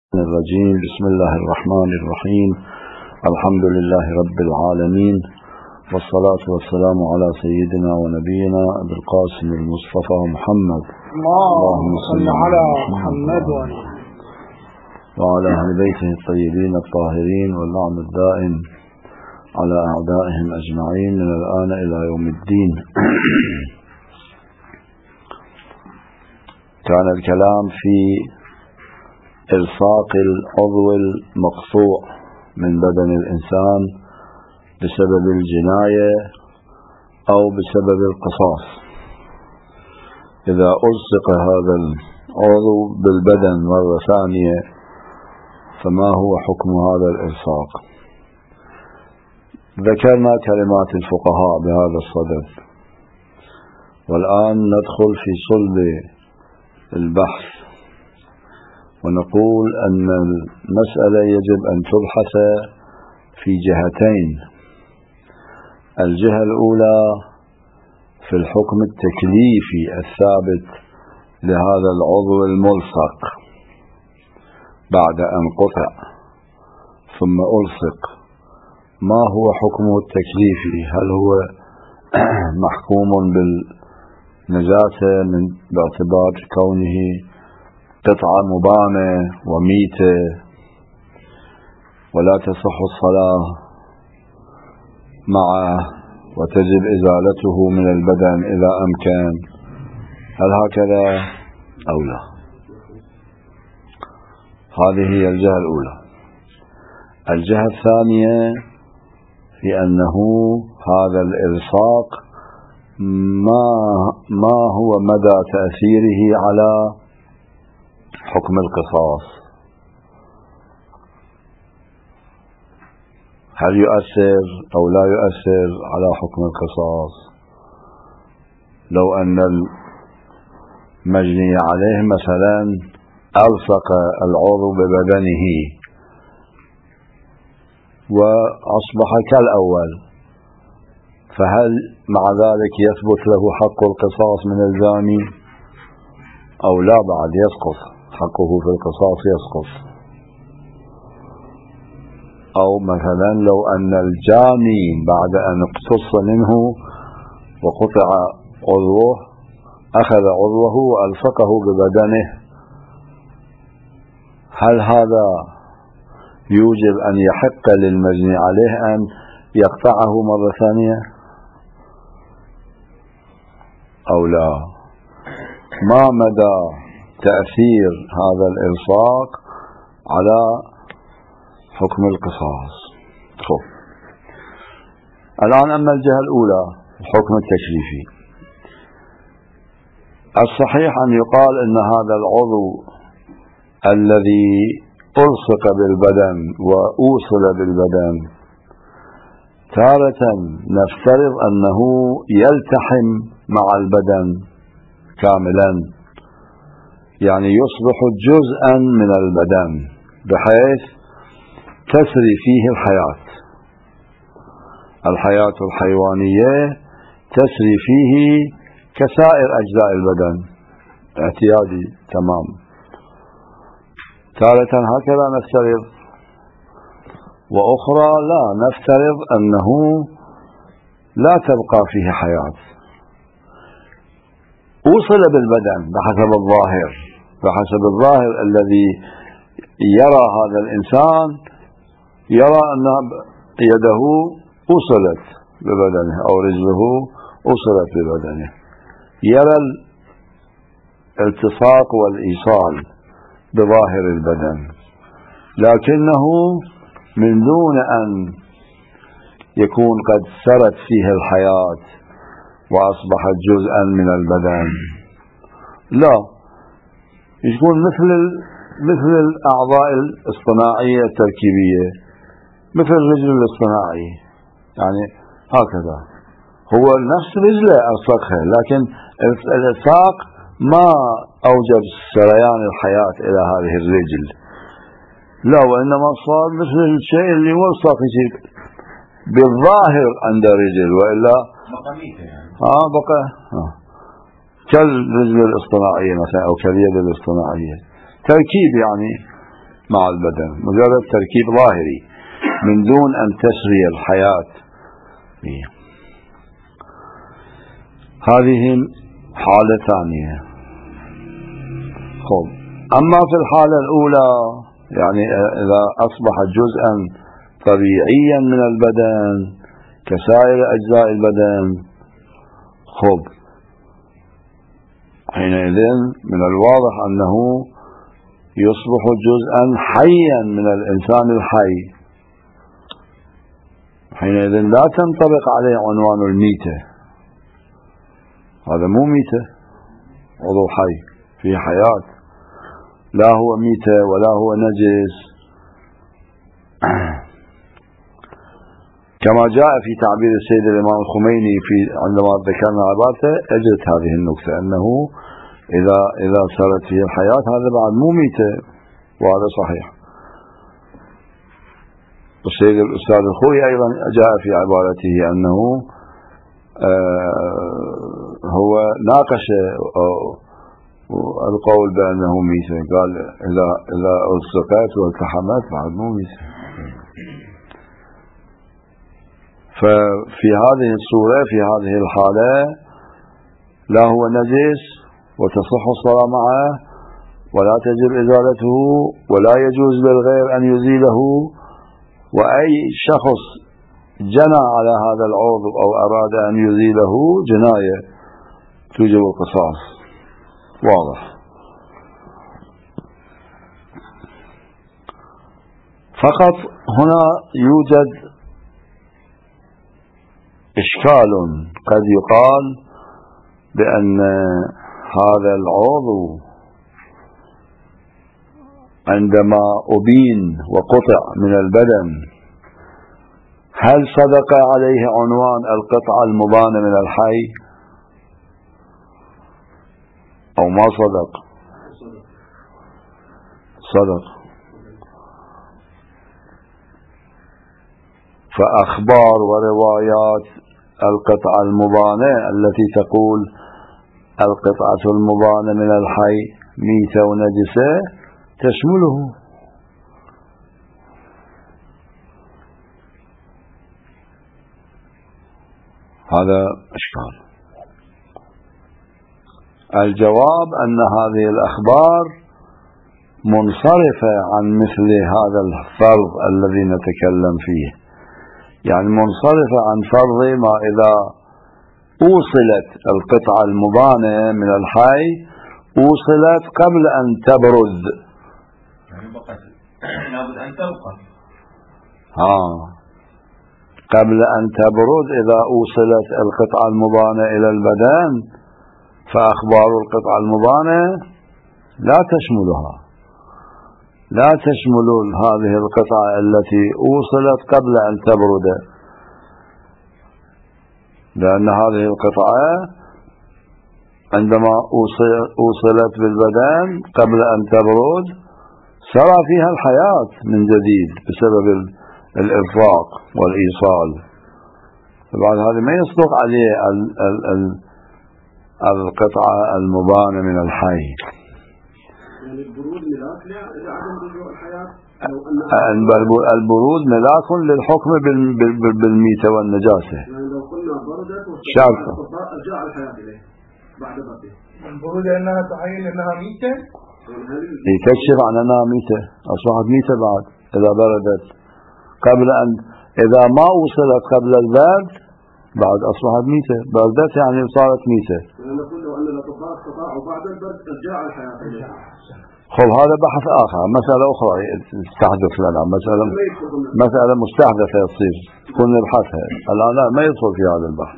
الرجيم. بسم الله الرحمن الرحيم. الحمد لله رب العالمين، والصلاة والسلام على سيدنا ونبينا أبي القاسم المصطفى محمد، اللهم صل على محمد وعلى أهل بيته الطيبين الطاهرين، واللعن الدائم على أعدائهم أجمعين من الآن إلى يوم الدين. كان الكلام في إلصاق العضو المقطوع من بدن الإنسان بسبب الجناية أو بسبب القصاص. إذا ألصق هذا العضو بالبدن مرة ثانية فما هو حكم هذا الإلصاق؟ ذكرنا كلمات الفقهاء بهذا الصدد، والآن ندخل في صلب البحث ونقول أن المسألة يجب أن تبحث في جهتين. الجهة الأولى في الحكم التكليفي الثابت لهذا العضو الملصق بعد أن قطع ثم ألصق، ما هو حكمه التكليفي؟ هل هو محكوم بالنجاسة باعتبار كونه قطعة مبانة وميتة ولا تصح الصلاة معه وتجب إزالته من البدن إذا أمكن؟ هل هكذا أو لا؟ هذه هي الجهة الأولى. الجهة الثانية في أنه هذا الإلصاق ما هو مدى تأثيره على حكم القصاص؟ هل يؤثر أو لا يؤثر على حكم القصاص؟ لو أن المجني عليه مثلا ألصق العضو ببدنه وأصبح كالأول، فهل مع ذلك يثبت له حق القصاص من الزاني أو لا؟ بعد يسقط حقه في القصاص، يسقط. أو مثلا لو أن الجاني بعد أن اقتص منه وقطع عضوه أخذ عضوه وألصقه ببدنه، هل هذا يوجب أن يحق للمجني عليه أن يقطعه مرة ثانية أو لا؟ ما مدى تأثير هذا الإلصاق على حكم القصاص؟ الآن أما الجهة الأولى الحكم التكليفي، الصحيح أن يقال أن هذا العضو الذي ألصق بالبدن وأوصل بالبدن تارة نفترض أنه يلتحم مع البدن كاملا، يعني يصبح جزءا من البدن بحيث تسري فيه الحياة الحيوانية تسري فيه كسائر أجزاء البدن، اعتيادي تمام. تارة هكذا نفترض، وأخرى لا، نفترض أنه لا تبقى فيه حياة، أوصل بالبدن بحسب الظاهر الذي يرى هذا الإنسان، يرى أن يده أوصلت ببدنه أو رجله أوصلت ببدنه، يرى الالتصاق والإيصال بظاهر البدن، لكنه من دون أن يكون قد سرت فيه الحياة وأصبحت جزءا من البدن، لا، يكون مثل الأعضاء الاصطناعية التركيبية، مثل الرجل الاصطناعي، يعني هكذا هو نفس رجله ألصقها، لكن الإلصاق ما أوجب سريان الحياة إلى هذه الرجل، لا، وإنما صار مثل الشيء اللي ملصق يصير بالظاهر عند رجل، وإلا بقى كالرجل الاصطناعية مثلا أو كاليد الاصطناعية، تركيب يعني مع البدن، مجرد تركيب ظاهري من دون أن تسري الحياة فيه. هذه حالة ثانية. أما في الحالة الأولى يعني إذا أصبح جزءا طبيعيا من البدن كسائر أجزاء البدن، حينئذ من الواضح أنه يصبح جزءا حيا من الإنسان الحي. حينئذ لا تنطبق عليه عنوان الميتة، هذا مو ميتة، عضو حي فيه حياة، لا هو ميتة ولا هو نجس. كما جاء في تعبير السيد الإمام الخميني عندما ذكرنا عبارته أجت هذه النكتة أنه إذا صارت فيه الحياة هذا بعد مو ميتة، وهذا صحيح. السيد الأستاذ الخوي أيضا جاء في عبارته أنه هو ناقش القول بأنه ميتة، قال إذا ألصقت والتحمت بعد مو ميتة. ففي هذه الصورة في هذه الحالة لا هو نجس وتصح الصلاة معه ولا تجب إزالته ولا يجوز للغير أن يزيله، وأي شخص جنى على هذا العضو أو أراد أن يزيله جناية توجب القصاص. واضح. فقط هنا يوجد إشكال، قد يقال بأن هذا العضو عندما أبين وقطع من البدن هل صدق عليه عنوان القطعة المبانة من الحي أو ما صدق؟ صدق. فأخبار وروايات القطعة المبانة التي تقول القطعة المبانة من الحي ميتة ونجسة تشمله. هذا إشكال. الجواب أن هذه الأخبار منصرفة عن مثل هذا الفرض الذي نتكلم فيه، يعني منصرفة عن فرض ما إذا أوصلت القطعة المبانة من الحي أوصلت قبل أن تبرد، يعني بقت لابد أن تبقى قبل أن تبرد. إذا أوصلت القطعة المبانة إلى البدن فأخبار القطعة المبانة لا تشملها، لا تشمل هذه القطعة التي أوصلت قبل أن تبرد، لأن هذه القطعة عندما أوصلت بالبدن قبل أن تبرد سرى فيها الحياة من جديد بسبب الإرفاق والإيصال. فبعد هذا ما يصدق عليه القطعة المبانة من الحي. يعني البرود ملاك لعدم رجوع الحياة، البرود ملاك للحكم بالميتة والنجاسة. يعني لو قلنا بردت شرطة رجع الحياة إليه بعد برده. البرود لأنها تعين أنها ميتة، يكشف عن أنها ميتة، أصبحت ميتة بعد إذا بردت. قبل أن إذا ما وصلت قبل البرد بعد أصبحت ميتة، بردت يعني صارت ميتة. نقول لو أن الأطباء استطاعوا بعد البرد رجع الحياة إليه. هذا بحث آخر، مسألة أخرى تستحدث لنا، مسألة مستحدثة تصير تكون نبحثها الآن، لا ما يدخل في هذا البحث.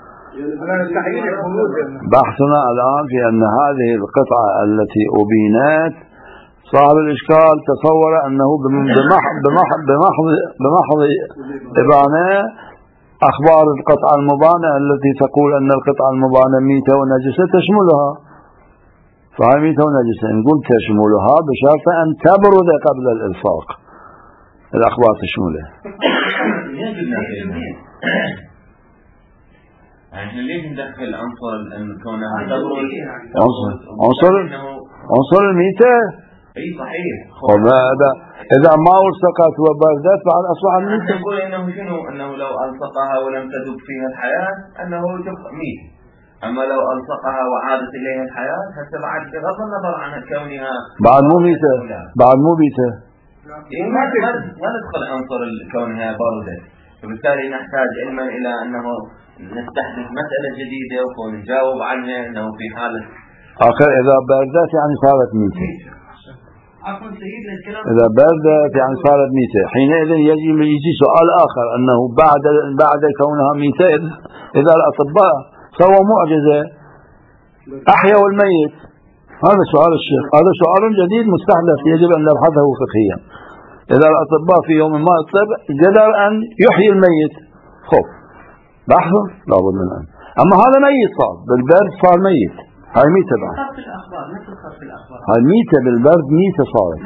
بحثنا الآن في أن هذه القطعة التي أبينت صاحب الإشكال تصور أنه بمحض إبانة أخبار القطعة المبانة التي تقول أن القطعة المبانة ميتة ونجسة تشملها، فهي ميتة ونجسة نقول تشملها بشرط أن تبرد قبل الإلصاق، الأخبار تشملها. يعني ليش ندخل عنصر أن كونها تبرد؟ عنصر الميتة اي صحيح. إذا ما ألصقت وبردت بعد أصبحت ميتة. نقول إنه شنو؟ أنه لو ألصقها ولم تذوب فيها الحياة أنه تبقى ميتة. أما لو ألصقها وعادت إليها الحياة حتى بعد بغض النظر عن كونها بعد مو ميتة. بعد مو ميتة. ما ندخل عنصر كونها باردة، فبالتالي نحتاج علما إلى أنه نستحدث مسألة جديدة ونجاوب عنها أنه في حالة آخر إذا بردت يعني صارت ميتة. إذا بردت يعني صارت ميتة. حينئذ يجي سؤال آخر أنه بعد كونها ميتة إذا الأطباء سووا معجزة أحيوا الميت. هذا سؤال الشيخ، هذا سؤال جديد مستحدث يجب أن نبحثه فقهيا. إذا الأطباء في يوم ما قدر أن يحيي الميت خب بحثه لابد من أن. أما هذا ميت صار بالبرد صار ميت، هاي ميتة بعد. هاي ميتة بالبرد ميتة صارت.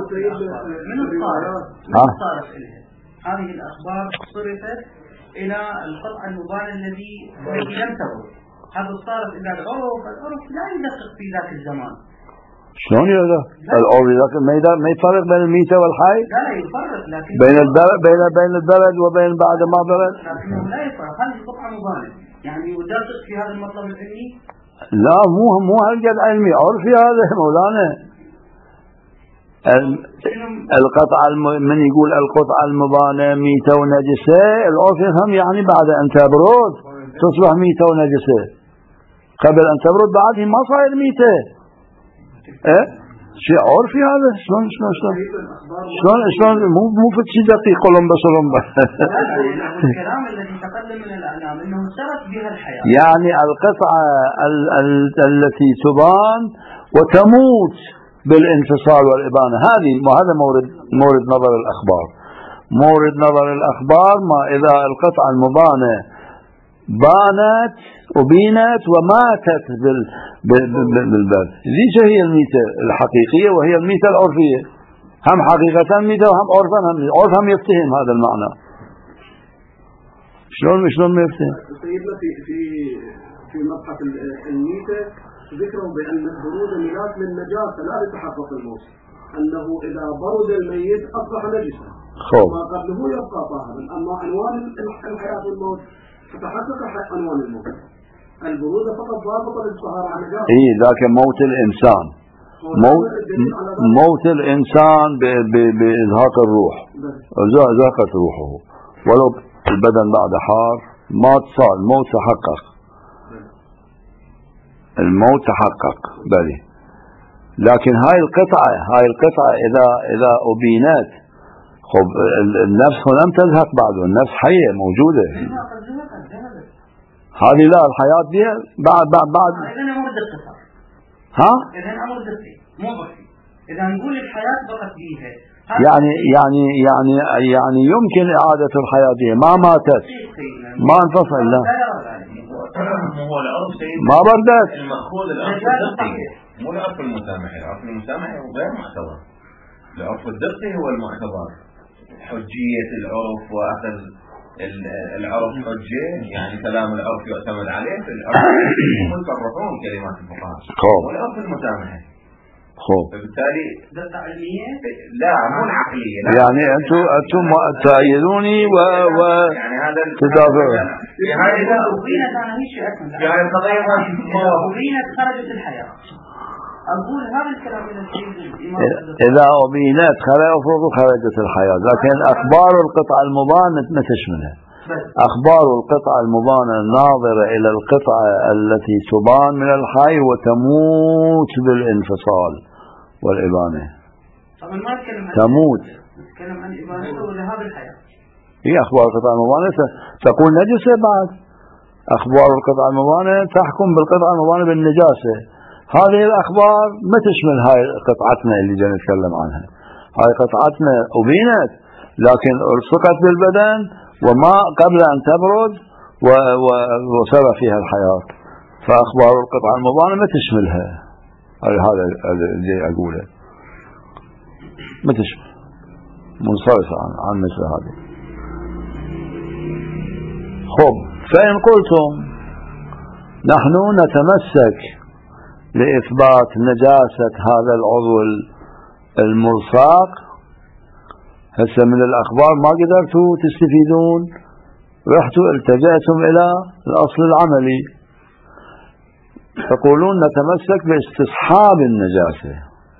هذه الأخبار صرفت إلى القطع المبان الذي لم تبرد. هذا الصارف إلى العرف لا يدقق في ذاك الزمان. شلون هذا؟ العرف ما يفرق بين الميتة والحي؟ لا يفرق، لكن بين البرد وبين بعد ما برد. لكنه لا يفرق. هذه قطعة مبانة، يعني يدقق في هذا المطلب العلمي. لا مو هالقد علمي، عرفي هذا مولانا. القطعة من يقول القطعة المبانة ميتة ونجسة، العرف يفهم يعني بعد أن تبرد تصبح ميتة ونجسة. قبل أن تبرد بعدها ما صاير ميتة. شيء عرفي هذا. شلون مو في شيء دقيق قلمبس. الكلام الذي تقدم من الأعلام إنه سرت بها الحياة، يعني القطعة التي تبان وتموت بالانفصال والإبانة. هذا مورد نظر الأخبار. مورد نظر الأخبار ما إذا القطعة المبانة بانت وبينت وماتت بالبرد. ذيك هي الميتة الحقيقية وهي الميتة العرفية. هم حقيقة ميتة وهم عرفا. هم يفتهم هذا المعنى. شلون ما يفتهم؟ سيدنا في مبحث الميتة ذكروا بأن البرود ميلاد للنجاسة لا يتحقق الموت، أنه إذا برد الميت أصبح نجسا ما قبله يبقى طاهرا. أما عنوان الحياة والموت فتحقق عنوان الموت. البرودة فقط ضابطة للطهارة عن النجاسة. لكن موت الإنسان موت الإنسان بإزهاق الروح، زهقت روحه ولو البدن بعد حار مات صار الموت تحقق. الموت تحقق بلي. لكن هاي القطعة إذا أبينت خب النفس لم تزهق بعده، النفس حية موجودة. هذه لا الحياة دي بعد إذا أمر دقيقة. إذا أمر دقيق مو بسيط. إذا نقول الحياة بقت بيها يعني يمكن إعادة الحياة دي ما ماتت ما انفصل. لا هو العرف ما بردت. المأخوذ العرف الدقي مو العرف المسامحي. العرف المسامحي هو غير معتبر. العرف الدقي هو المعتبر. حجية العرف وأخذ العرف حجة، يعني كلام العرف يعتمد عليه. في العرف يصرفون كلمات الفقهاء. والعرف المسامحي فبالتالي دقة علمية لا مو العقلية. يعني أنتم تأيدوني يعني هذا تدافعون. في هذه القضية أبينت خرجت الحياة. أقول هذا الكلام من السيد الإمام إذا أبينت خرجت الحياة. لكن أخبار القطعة المبانة ما تشملها. أخبار القطعة المبانة ناظرة إلى القطعة التي تبان من الحي وتموت بالانفصال والإبانة. طبعا ما نتكلم عن تموت، نتكلم عن إبانته لهذا الحياة. هي أخبار القطعة المبانة تقول نجسة. بعد أخبار القطعة المبانة تحكم بالقطعة المبانة بالنجاسة. هذه الأخبار ما تشمل هاي قطعتنا اللي جاي نتكلم عنها. هاي قطعتنا أبينت لكن ألصقت بالبدن وما قبل أن تبرد وصار فيها الحياة. فأخبار القطعة المبانة ما تشملها. هذا اللي أقوله ما تشمل، منصرفة عن مثل هذا. خب فإن قلتم نحن نتمسك لإثبات نجاسة هذا العضو الملصاق هسه من الأخبار ما قدرتوا تستفيدون، رحتوا التجأتم إلى الأصل العملي، تقولون نتمسك باستصحاب النجاسة.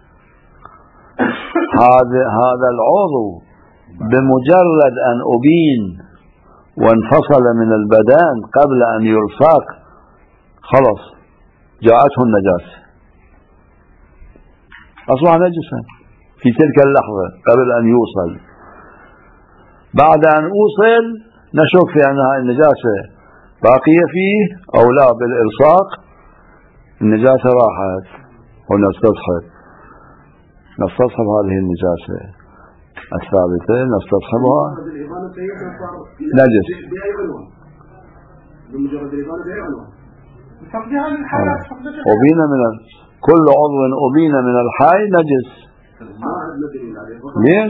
هذا العضو بمجرد أن أبين وانفصل من البدن قبل أن يلصق خلص جاءته النجاسة، أصبح نجسا في تلك اللحظة قبل أن يوصل. بعد أن أوصل نشك في أن النجاسة باقية فيه أو لا، بالإلصاق النجاسة راحت ونستصحب هذه النجاسة الثابتة، نستصحبها نجس بمجرد الإبانة بأي عنوان أبين من كل عضو أبين من الحي نجس. ليش؟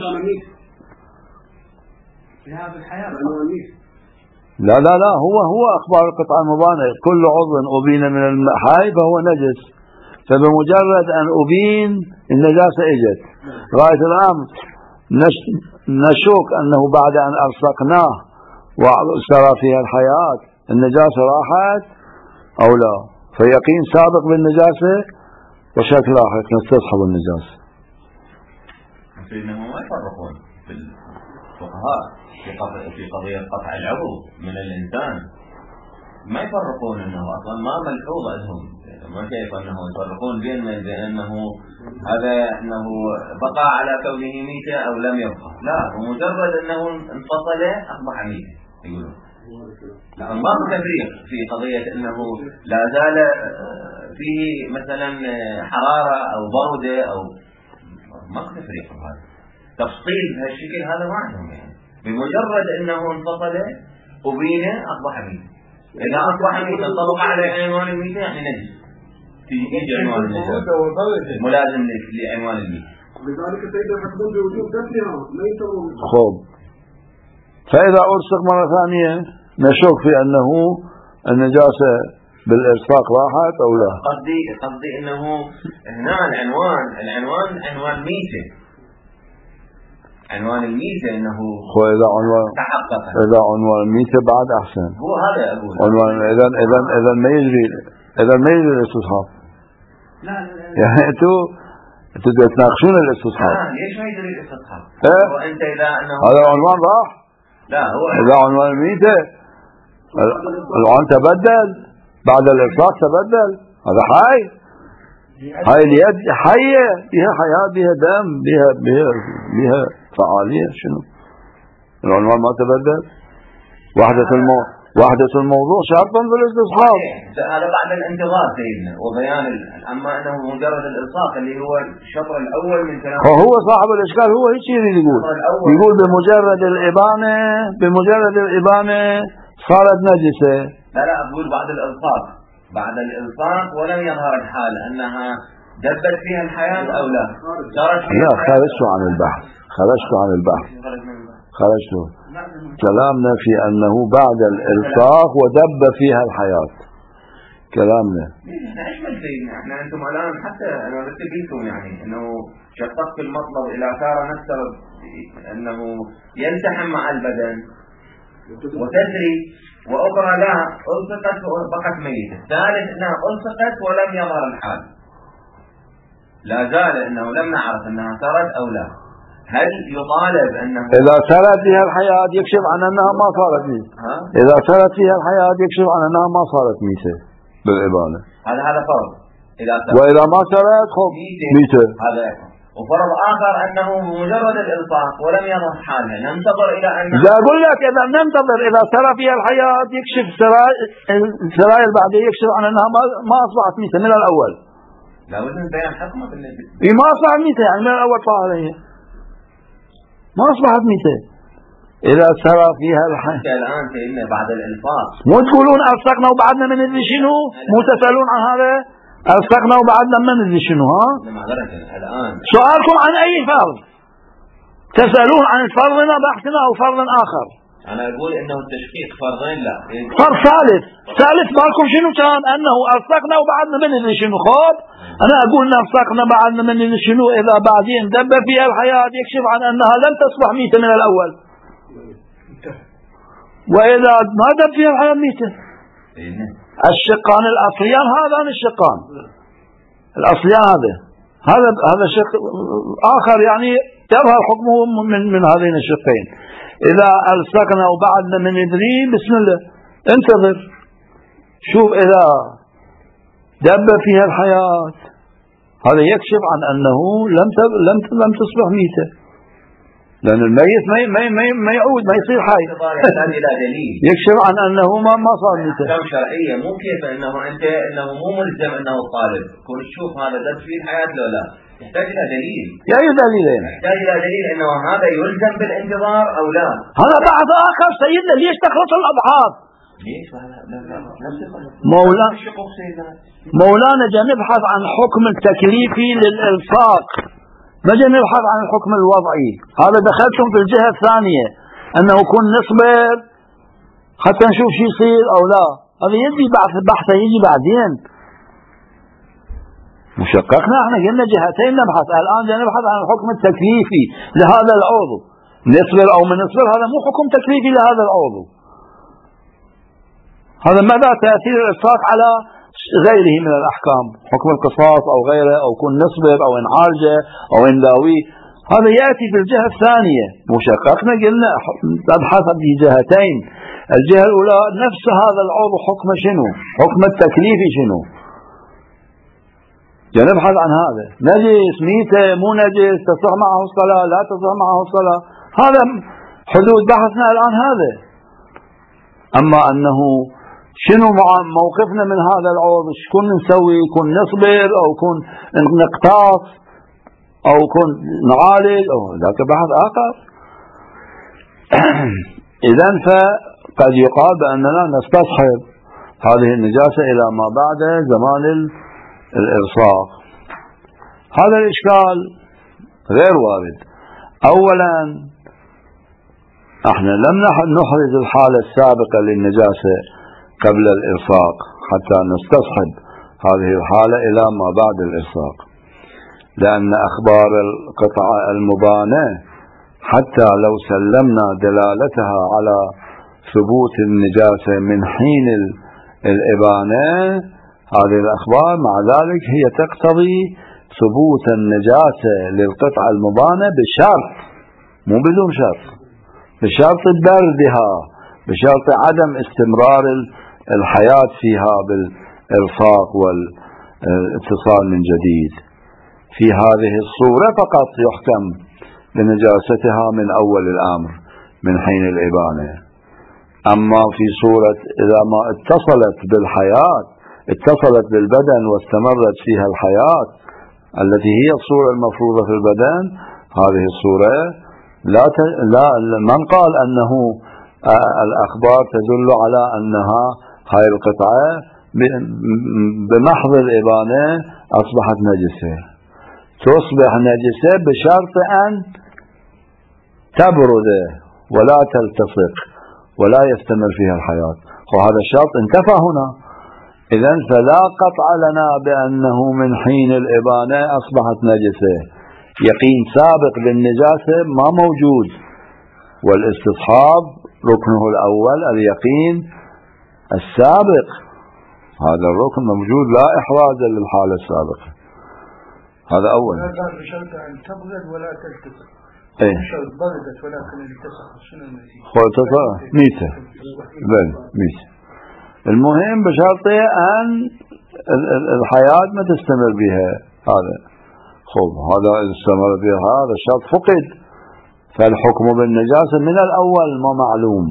لا هو أخبار القطعة المبانة، كل عضو أبين من الحي فهو نجس، فبمجرد أن أبين النجاسة إجت. غاية الأمر نشك أنه بعد أن ألصقناه وصار فيها الحياة النجاسة راحت أو لا، فيقين سابق بالنجاسة وشك لاحق نستصحب النجاسة. إنهم ما يفرقون في الفقهاء في قضية قطع العضو من الإنسان، ما يفرقون أنه أصلا ما ملحوظ لهم، ما شايف أنه يفرقون بأنه هذا أنه بقى على كونه ميتة أو لم يبقى، لا، ومجرد أنه انفصل أصبح ميتة يقولون. لأن ما في تفريق في قضية أنه لا زال فيه مثلا حرارة أو بردة أو ما في تفريق بهذا تفصيل بهالشكل، هذا ما عندهم يعني. بمجرد أنه انفصل أبينه أصبح ميتة، إذا أصبح ميتة انطبق على عنوان الميتة يعني نجس، تيجي عنوان النجاسة ملازم لعنوان الميتة. لذلك سيدنا يحكمون بوجوب دفنها ما ينتظرون. خب، فإذا ألصق مرة ثانية نشك في أنه النجاسة بالإلصاق راحت أو لا. قصدي أنه هنا العنوان عنوان ميتة، عنوان الميتة أنه تحقق. إذا عنوان الميتة بعد أحسن، هو هذا أقول عنوان. إذا ما يجري الاستصحاب. لا يعني أنتوا تتناقشون الاستصحاب. ليش ما يجري الاستصحاب؟ وأنت إذا أنه هذا العنوان راح، لا هو إذا عنوان الميتة العنوان تبدل بعد الإلصاق، تبدل، هذا حي، هاي اليد حية بها حياة بها دم بها فعالية. شنو العنوان ما تبدل؟ وحدة الموضوع شرطا بالاستصحاب. هذا بعد الانتظار سيدنا وبيان أما أنه مجرد الإلصاق اللي هو الشطر الأول من كلام هو صاحب الإشكال، هو هيك يقول بمجرد الإبانة صارت نجسة. لا أقول بعد الإلصاق ولم يظهر الحال أنها دبت فيها الحياة أو لا. لا، خرجت عن البحث. كلامنا في أنه بعد الإلصاق ودب فيها الحياة، كلامنا. نحن سيدنا أنتم الآن حتى أنا رتب لكم يعني أنه شققت المطلب إلى صار نفترض أنه يلتحم مع البدن وتسري، وأخرى لا ألصقت وبقت ميتة، الثالث أنها ألصقت ولم يظهر الحال، لا زال أنه لم نعرف أنها صارت أو لا. هل يطالب أنه إذا سرت فيها الحياة يكشف عن أنها ما صارت ميتة؟ إذا سرت فيها الحياة يكشف عن أنها ما صارت ميتة بالإبانة، هذا فرض. وإذا ما سرت خب ميتة. هذا وفرض آخر أنه بمجرد الإلصاق ولم يظهر حالها ننتظر إلى أن أقول لك إذا ننتظر إذا سرى فيها الحياة يكشف السرايا البعدية يكشف عن أنها ما أصبحت ميتة من الأول. لا بد من بيان حكمة ما أصبحت ميتة يعني من الأول طاهرية ما أصبحت ميتة إذا سرى فيها الحياة. الآن سيدنا بعد الإلصاق مو تقولون ألصقنا وبعدنا من ندري شنو، مو تسألون عن هذا ألصقنا وبعدنا ما ندري شنو. الآن سؤالكم عن أي فرض؟ تسألون عن فرضنا بحثنا أو فرض آخر؟ أنا أقول إنه التشقيق فرضين لا. فرض ثالث مالكم شنو كان؟ أنه ألصقنا وبعدنا من اللي شنو خوب. أنا أقول إن ألصقنا بعدنا من اللي شنو إذا بعدين دب فيها الحياة يكشف عن أنها لم تصبح ميتة من الأول، وإذا ما دب فيها الحياة ميتة. الشقان الأصليان هذان الشقان الأصليان هذا شق آخر يعني يظهر حكمه من هذين الشقين. إذا ألصقنا وبعدنا من ندري بسم الله انتظر شوف إذا دب فيها الحياة هذا يكشف عن أنه لم تصبح ميتة، لأن الميت ما يعود ما يصير حي. يكشف عن أنه ما صار ميتة. أحكام شرعية مو كيف أنه مو ملزم أنه طالب كل تشوف هذا دب فيه الحياة لو لا، يحتاج إلى دليل. يا أي دليلين؟ يحتاج إلى دليل أنه هذا يلزم بالانتظار أو لا. هذا بعض آخر سيدنا ليش تخلط الأبعاد؟ مولانا جا نبحث عن حكم التكليفي للإلصاق، ما جا نبحث عن الحكم الوضعي. هذا دخلتم في الجهة الثانية أنه يكون نصبر حتى نشوف شو يصير أو لا. هذا يجي بحثه يجي بعدين. مشققنا احنا قلنا جهتين نبحث، الآن جا نبحث عن الحكم التكليفي لهذا العضو. نصبر أو من نصبر هذا مو حكم تكليفي لهذا العضو. هذا ماذا تأثير الإلصاق على غيره من الأحكام، حكم القصاص أو غيره، أو كن نصبر أو نعالجه أو نداويه. هذا يأتي في الجهة الثانية. مشققنا قلنا نبحث في جهتين. الجهة الأولى نفس هذا العضو حكم شنو، حكم التكليفي شنو، نبحث عن هذا. نجس ميتة مو نجس، تصح معه الصلاة لا تصح معه الصلاة، هذا حدود بحثنا الآن هذا. أما أنه شنو موقفنا من هذا العضو، شكون نسوي، كن نصبر أو كن نقتص أو كن نعالج أو ذاك بحث آخر. إذن فقد يقال بأننا نستصحب هذه النجاسة إلى ما بعد زمان الإرصاق. هذا الإشكال غير وارد. أولا احنا لم نحرز الحالة السابقة للنجاسة قبل الإرصاق حتى نستصحب هذه الحالة إلى ما بعد الإرصاق، لأن أخبار القطعة المبانة حتى لو سلمنا دلالتها على ثبوت النجاسة من حين الإبانة، هذه الأخبار مع ذلك هي تقتضي ثبوت النجاسة للقطعة المبانة بشرط، مو بدون شرط، بشرط بردها، بشرط عدم استمرار الحياة فيها بالإلصاق والاتصال من جديد. في هذه الصورة فقط يحكم بنجاستها من أول الأمر من حين الإبانة. أما في صورة إذا ما اتصلت بالحياة، اتصلت بالبدن واستمرت فيها الحياة التي هي الصورة المفروضة في البدن، هذه الصورة لا من قال أنه الأخبار تدل على أنها هاي القطعة بمحض الإبانة أصبحت نجسة، تصبح نجسة بشرط أن تبرد ولا تلتصق ولا يستمر فيها الحياة، وهذا الشرط انتفى هنا. إذن فلا قطع لنا بأنه من حين الإبانة أصبحت نجسة، يقين سابق بالنجاسة ما موجود، والاستصحاب ركنه الأول اليقين السابق، هذا الركن موجود لا إحراز للحالة السابقة. هذا أولا. بشرط أن تبرد ولا تلتصق. إيه. بشرط بردت ولكن التصق شنو النتيجة؟ ميتة. ميتة. المهم بشرط أن الحياة ما تستمر بها. هذا خب هذا استمر بها هذا الشرط فقد، فالحكم بالنجاسة من الأول ما معلوم.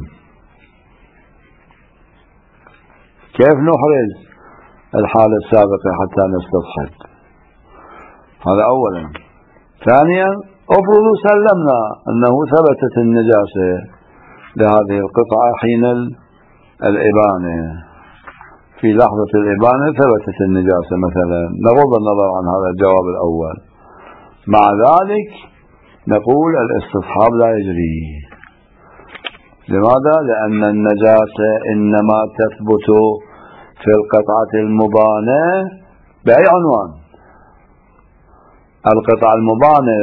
كيف نحرز الحالة السابقة حتى نستصحب؟ هذا أولا. ثانيا أفرض سلمنا أنه ثبتت النجاسة لهذه القطعة حين الإبانة، في لحظة الإبانة ثبتت النجاسة مثلا، نغض النظر عن هذا الجواب الأول، مع ذلك نقول الاستصحاب لا يجري. لماذا؟ لأن النجاسة إنما تثبت في القطعة المبانة بأي عنوان؟ القطعة المبانة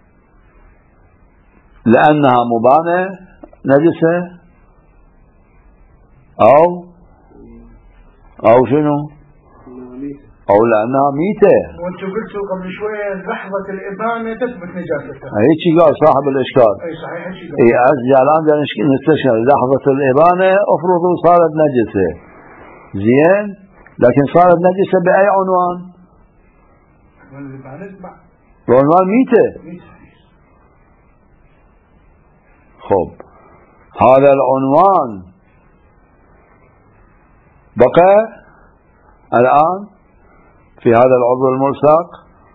لأنها مبانة نجسة أو شنو؟ أو لأنها ميتة. وانتم قلتوا قبل شوية لحظة الإبانة تثبت نجاستها. هيك قال صاحب الإشكال. أي صحيح هيك قال. إيه الآن نستشكل لحظة الإبانة أفرضوا صارت نجسة زين، لكن صارت نجسة بأي عنوان؟ بعنوان ميتة. خب هذا العنوان بقى الآن في هذا العضو الملصق؟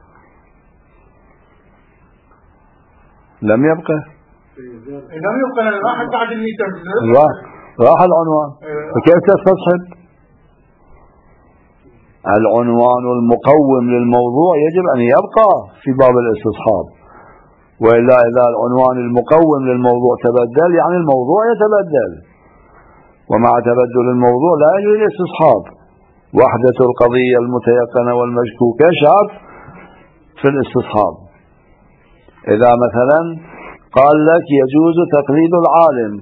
لم يبقى. راح بعد الميتة. راح العنوان. فكيف تستصحب؟ العنوان المقوم للموضوع يجب أن يبقى في باب الاستصحاب، وإلا إذا العنوان المقوم للموضوع تبدل يعني الموضوع يتبدل، ومع تبدل الموضوع لا يجوز الاستصحاب. وحدة القضية المتيقنة والمشكوكة شرط في الاستصحاب. إذا مثلا قال لك يجوز تقليد العالم،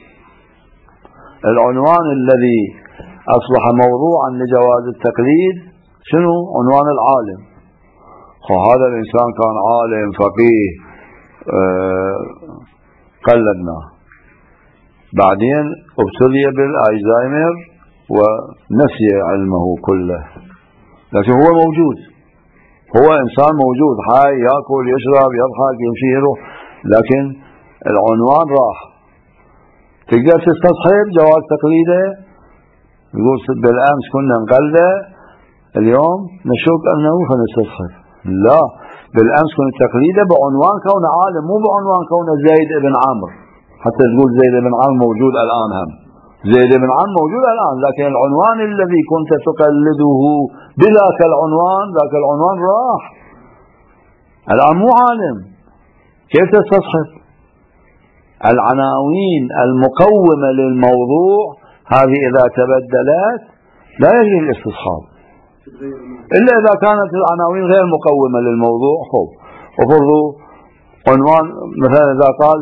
العنوان الذي أصبح موضوعا لجواز التقليد شنو؟ عنوان العالم. هذا الإنسان كان عالم فقيه قلدناه، بعدين ابتلي بالألزهايمر ونسي علمه كله، لكن هو موجود، هو إنسان موجود حي يأكل يشرب يضحك يمشي يروح، لكن العنوان راح. تقدر تستصحب جواز تقليده؟ يقول بالأمس كنا نقلده اليوم نشك أنه فنستصحب. لا، بالأمس كنا تقليده بعنوان كون عالم، مو بعنوان كون زيد بن عمرو. حتى تقول زيد بن عمرو موجود الآن، هم زيد بن عمرو موجود الآن، لكن العنوان الذي كنت تقلده بذاك العنوان، ذاك العنوان راح الآن مو عالم. كيف تستصحب؟ العناوين المقومة للموضوع هذه إذا تبدلت لا يجري الاستصحاب إلا إذا كانت العناوين غير مقومة للموضوع. خب وفرضوا عنوان مثلا إذا قال،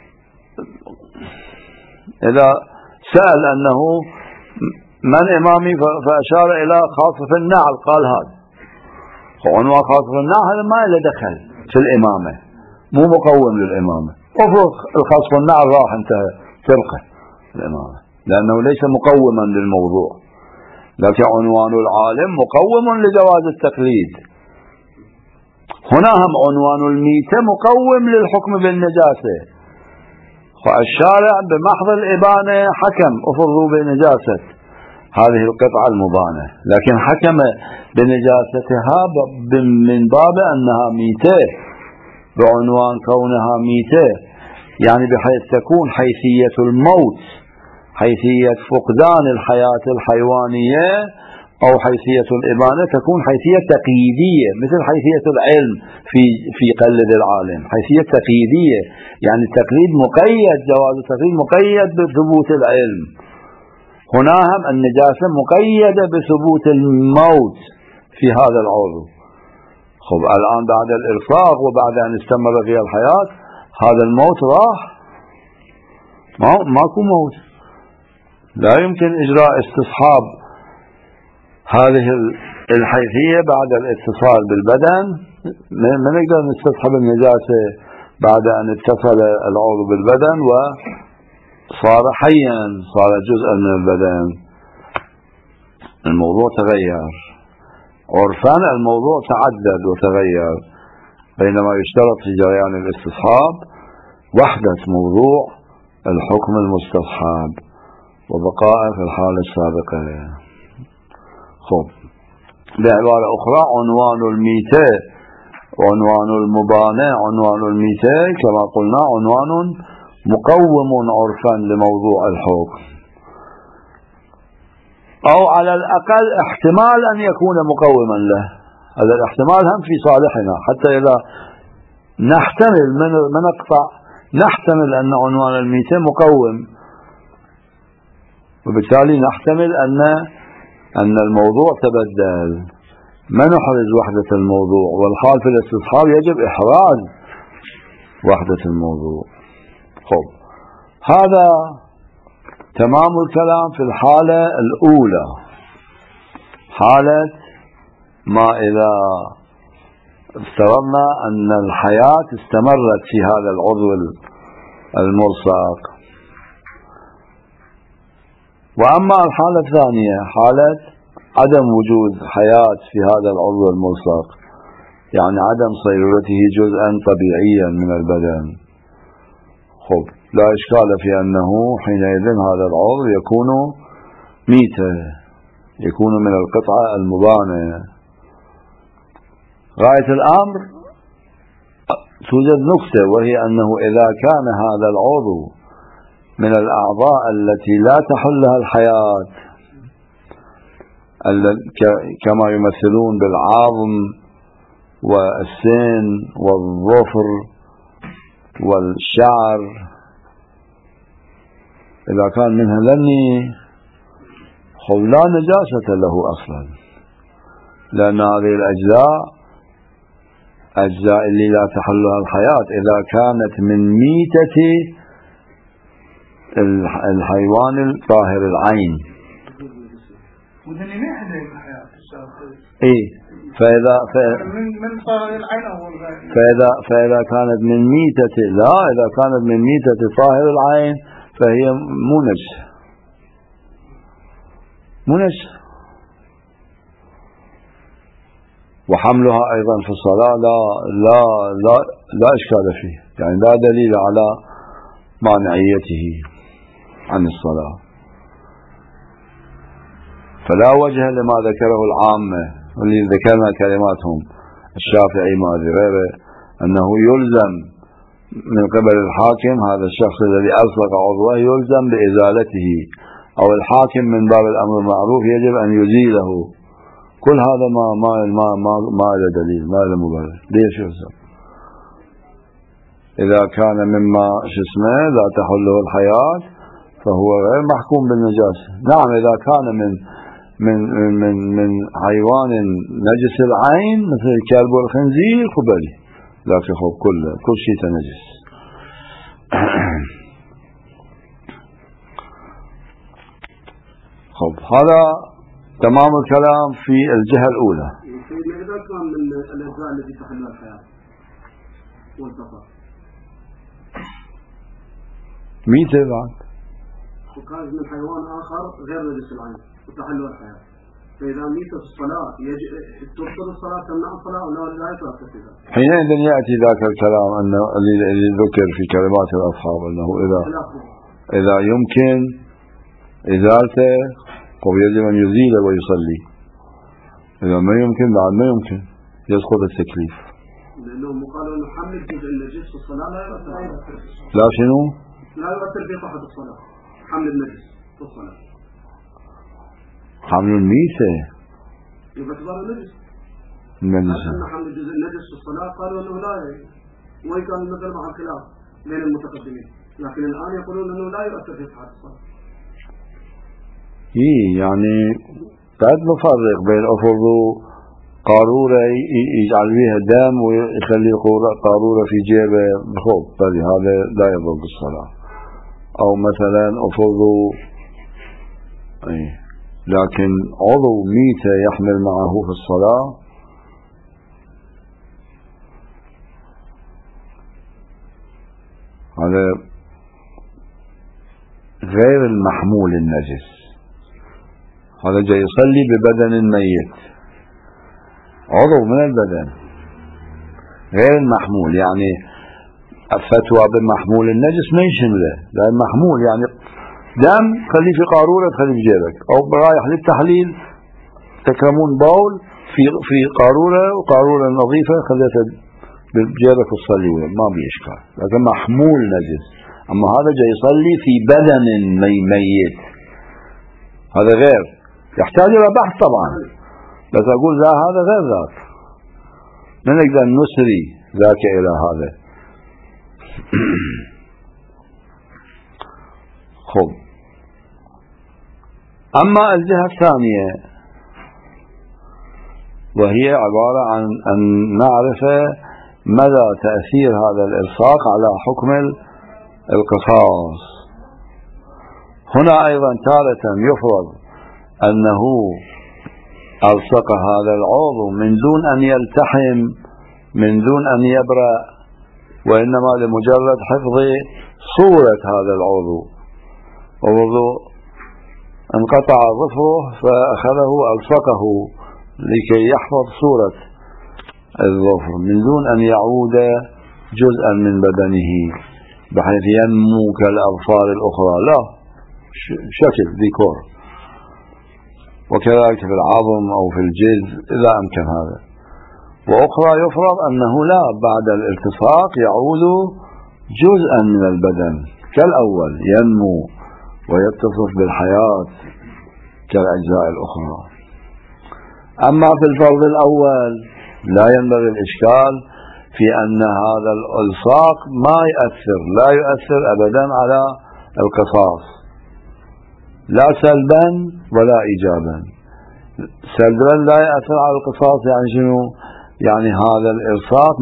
إذا سأل أنه من إمامي فأشار إلى خاصف النعل، قال هذا عنوان خاصف النعل، هذا ما له دخل في الإمامة، مو مقوم للإمامة. وفرض الخاصف النعل راح انتهى تبقى الإمامة لأنه ليس مقوما للموضوع، لكن عنوان العالم مقوم لجواز التقليد. هنا هم عنوان الميتة مقوم للحكم بالنجاسة، فالشارع بمحض الإبانة حكم أفرضوا بنجاسة هذه القطعة المبانة، لكن حكم بنجاستها من باب أنها ميتة، بعنوان كونها ميتة، يعني بحيث تكون حيثية الموت، حيثية فقدان الحياة الحيوانية أو حيثية الإبانة تكون حيثية تقييدية، مثل حيثية العلم في قلد العالم، حيثية تقييدية، يعني التقليد مقيد، جواز التقليد مقيد بثبوت العلم. هنا هم النجاسة مقيدة بثبوت الموت في هذا العضو. خب الآن بعد الإلصاق وبعد أن استمر فيها الحياة هذا الموت راح، ماكو موت، لا يمكن إجراء استصحاب هذه الحيثية بعد الاتصال بالبدن. ما نقدر نستصحب النجاسة بعد أن اتصل العضو بالبدن وصار حيا، صار جزءا من البدن. الموضوع تغير عرفا، الموضوع تعدد وتغير، بينما يشترط في جريان الاستصحاب وحدة موضوع الحكم المستصحب وبقائه في الحالة السابقة. خب بعبارة أخرى عنوان الميتة عنوان المبانة عنوان الميتة كما قلنا عنوان مقوم عرفا لموضوع الحكم، أو على الأقل احتمال أن يكون مقوما له. هذا الاحتمال هم في صالحنا، حتى إذا نحتمل من نقطع نحتمل أن عنوان الميتة مقوم وبالتالي نحتمل أن الموضوع تبدل، ما نحرز وحدة الموضوع، والحال في الاستصحاب يجب إحراز وحدة الموضوع. خب، هذا تمام الكلام في الحالة الأولى، حالة ما إذا افترضنا أن الحياة استمرت في هذا العضو الملصق. وأما الحالة الثانية، حالة عدم وجود حياة في هذا العضو الملصق، يعني عدم صيرورته جزءا طبيعيا من البدن. خب، لا إشكال في أنه حينئذ هذا العضو يكون ميتا، يكون من القطعة المبانة. غاية الأمر توجد نكتة، وهي أنه إذا كان هذا العضو من الأعضاء التي لا تحلها الحياة، كما يمثلون بالعظم والسن والظفر والشعر، إذا كان منها لني لا نجاسة له أصلا، لأن هذه الأجزاء أجزاء اللي لا تحلها الحياة إذا كانت من ميتة الحيوان الطاهر العين. فإذا كانت من ميتة، لا، إذا كانت من ميتة طاهر العين فهي منجس. وحملها أيضا في الصلاة لا إشكال فيه، يعني لا دليل على مانعيته عن الصلاة. فلا وجه لما ذكره العامة واللي ذكرنا كلماتهم الشافعي ما غيره، أنه يلزم من قبل الحاكم هذا الشخص الذي ألصق عضوه يلزم بإزالته، أو الحاكم من باب الأمر المعروف يجب أن يزيله. كل هذا ما له دليل، ما له مبرر. ليش يلزم؟ إذا كان مما لا تحله الحياة فهو غير محكوم بالنجاسة. نعم، إذا كان من حيوان نجس العين مثل الكلب والخنزير قبلي، لكن كل شيء تنجس. هذا تمام الكلام في الجهة الأولى. إذا كان من الأجزاء التي تحلها الحياة والبقر ميتة بعد، وكان من حيوان آخر غير نجس العين وتحلها الحياة، فإذا ميتة في الصلاة تبطل الصلاة، تمنع الصلاة ولا لا يتأثر في ذلك؟ حينئذ يأتي ذاك الكلام أنه اللي ذكر في كلمات الأصحاب، أنه إذا يمكن إزالته يجب أن يزيل ويصلي، إذا ما يمكن بعد ما يمكن يسقط التكليف. لأنهم قالوا أن حمل الجزء النجس في الصلاة لا يؤثر. لا شنو؟ لا يؤثر في صحة الصلاة، حمل النجس في الصلاة. حمل الميتة باعتبار النجس. النجس. أن حمل الجزء النجس في الصلاة قالوا أنه لا، وإن كان مثل مع الخلاف بين المتقدمين، لكن الآن يقولون أنه لا يؤثر في صحة الصلاة. يعني قد نفرق بين أفرض قارورة يجعل بها دم ويخلي قارورة في جيبه بخوف، هذا لا يضر بالصلاة. أو مثلا أفرض لكن عضو ميتة يحمل معه في الصلاة، هذا غير المحمول النجس، هذا جاي يصلي ببدن ميت، عضو من البدن غير المحمول. يعني الفتوى بمحمول النجس ما يشمله، لأن محمول يعني دم خليه في قارورة تخليه في جيبك، أو رايح للتحليل تكرمون باول في قارورة، وقارورة نظيفة خليتها بجيبك وتصلي ما بيشكال، لكن محمول نجس. أما هذا جاي يصلي في بدن ميت، هذا غير، يحتاج إلى بحث طبعا، بس أقول لا، هذا غير ذاك، ما نقدر نسري ذاك إلى هذا. خب، أما الجهة الثانية وهي عبارة عن أن نعرف مدى تأثير هذا الإلصاق على حكم القصاص. هنا أيضا تارة يفرض أنه ألصق هذا العضو من دون أن يلتحم، من دون أن يبرأ، وإنما لمجرد حفظ صورة هذا العضو. وعضو انقطع ظفره فأخذه ألصقه لكي يحفظ صورة الظفر من دون أن يعود جزءا من بدنه بحيث ينمو كالأظفار الأخرى، لا، شكل ديكور. وكذلك في العظم أو في الجلد إذا أمكن هذا. وأخرى يفرض أنه لا، بعد الالتصاق يعود جزءا من البدن كالأول، ينمو ويتصف بالحياة كالأجزاء الأخرى. أما في الفرض الأول لا ينبغي الإشكال في أن هذا الإلصاق لا يؤثر أبدا على القصاص، لا سلبا ولا إيجابا. سلبا لا يؤثر على القصاص يعني شنو؟ يعني هذا الإلصاق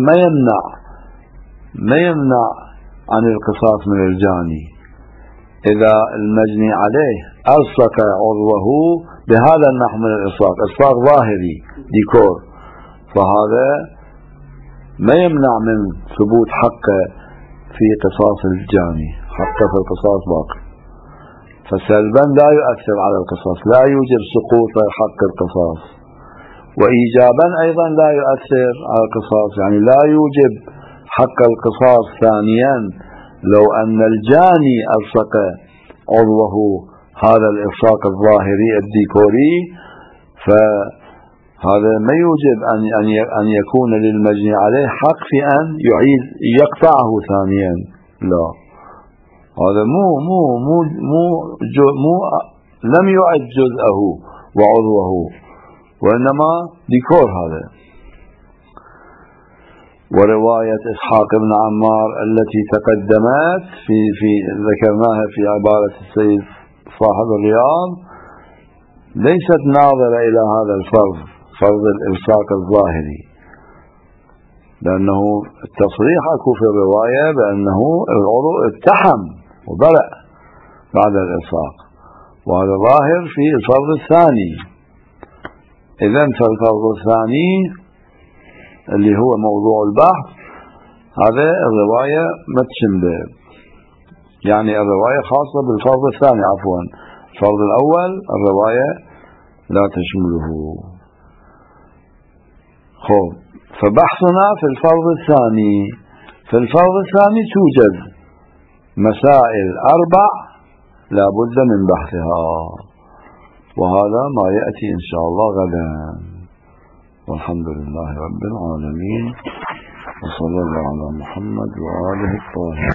ما يمنع عن القصاص من الجاني. إذا المجني عليه ألصق عضوه بهذا النحو من الإلصاق، إلصاق ظاهري ديكور، فهذا ما يمنع من ثبوت حقه في قصاص الجاني، حقه في القصاص باقي. فسلبا لا يؤثر على القصاص، لا يوجب سقوط حق القصاص. وإيجابا أيضا لا يؤثر على القصاص، يعني لا يوجب حق القصاص ثانيا لو أن الجاني ألصق عضوه هذا الإلصاق الظاهري الديكوري، فهذا ما يوجب أن يكون للمجني عليه حق في أن يقطعه ثانيا، لا، هذا لم يعد جزءه وعضوه، وإنما ديكور هذا. ورواية إسحاق بن عمار التي تقدمت في ذكرناها في عبارة السيد صاحب الرياض ليست ناظرة إلى هذا الفرض، فرض الإلصاق الظاهري، لأنه التصريح أكو في الرواية بأنه العضو التحم وبرأ بعد الإلصاق، وهذا ظاهر في الفرض الثاني. إذن فالفرض الثاني اللي هو موضوع البحث هذا الرواية ما تشمله، يعني الرواية خاصة بالفرض الثاني، عفوا الفرض الأول الرواية لا تشمله. خب، فبحثنا في الفرض الثاني. في الفرض الثاني توجد مسائل 4 لا بد من بحثها، وهذا ما يأتي إن شاء الله غدا. والحمد لله رب العالمين، وصلى الله على محمد وآله الطاهرين.